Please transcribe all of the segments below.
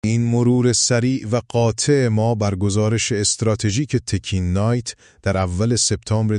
این مرور سریع و قاطع ما بر گزارش استراتژیک تکین نایت در اول سپتامبر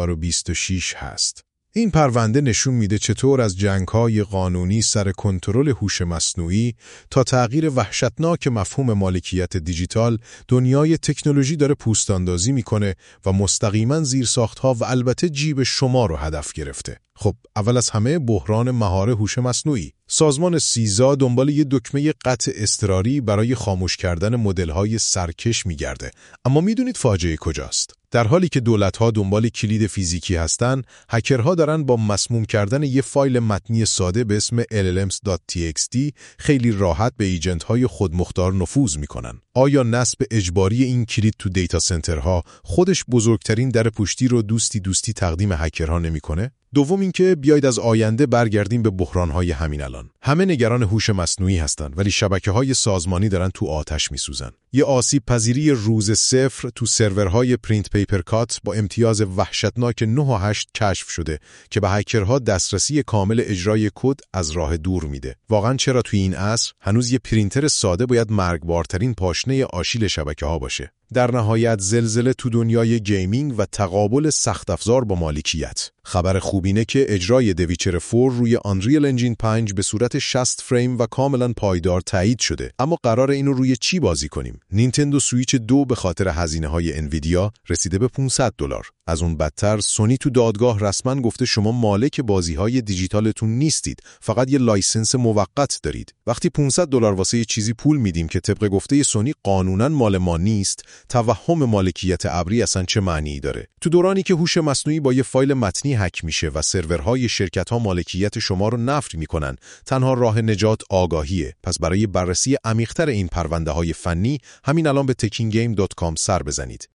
2026 هست. این پرونده نشون میده چطور از جنگ‌های قانونی سر کنترل هوش مصنوعی تا تغییر وحشتناک مفهوم مالکیت دیجیتال، دنیای تکنولوژی داره پوستاندازی میکنه و مستقیما زیرساخت‌ها و البته جیب شما رو هدف گرفته. خب اول از همه بحران مهار هوش مصنوعی. سازمان سیزا دنبال یه دکمه قطع اضطراری برای خاموش کردن مدل‌های سرکش میگرده. اما میدونید فاجعه کجاست؟ در حالی که دولت‌ها دنبال کلید فیزیکی هستن، هکرها دارن با مسموم کردن یه فایل متنی ساده به اسم llms.txt خیلی راحت به ایجنت‌های خودمختار نفوذ میکنن. آیا نصب اجباری این کلید تو دیتا سنترها خودش بزرگترین در پشتی رو دوستی تقدیم هکرها نمیکنه؟ دوم اینکه بیاید از آینده برگردیم به بحران‌های همین الان. همه نگران هوش مصنوعی هستن ولی شبکه‌های سازمانی دارن تو آتش میسوزن. یه آسیب پذیری روز صفر تو سرورهای پرینت پیپر کات با امتیاز وحشتناک 9 و 8 کشف شده که به هکرها دسترسی کامل اجرای کد از راه دور میده. واقعا چرا توی این عصر هنوز یه پرینتر ساده باید مرگبارترین پاشنه آشیل شبکه‌ها باشه؟ در نهایت زلزله تو دنیای گیمینگ و تقابل سخت افزار با مالکیت. خبر خوب اینه که اجرای دویچر 4 روی آنریل انجین 5 به صورت 60 فریم و کاملا پایدار تایید شده. اما قراره اینو روی چی بازی کنیم؟ نینتندو سویچ 2 به خاطر هزینه‌های انویدیا رسیده به $500. از اون بدتر سونی تو دادگاه رسما گفته شما مالک بازی‌های دیجیتالتون نیستید، فقط یه لایسنس موقت دارید. وقتی $500 واسه یه چیزی پول میدیم که طبق گفته سونی قانوناً مال ما نیست، توهم مالکیت ابری اصلا چه معنی داره؟ تو دورانی که هوش مصنوعی با یه فایل متنی هک میشه و سرورهای شرکت‌ها مالکیت شما رو نفی میکنن، تنها راه نجات آگاهیه. پس برای بررسی عمیق‌تر این پرونده‌های فنی همین الان به tekkingame.com سر بزنید.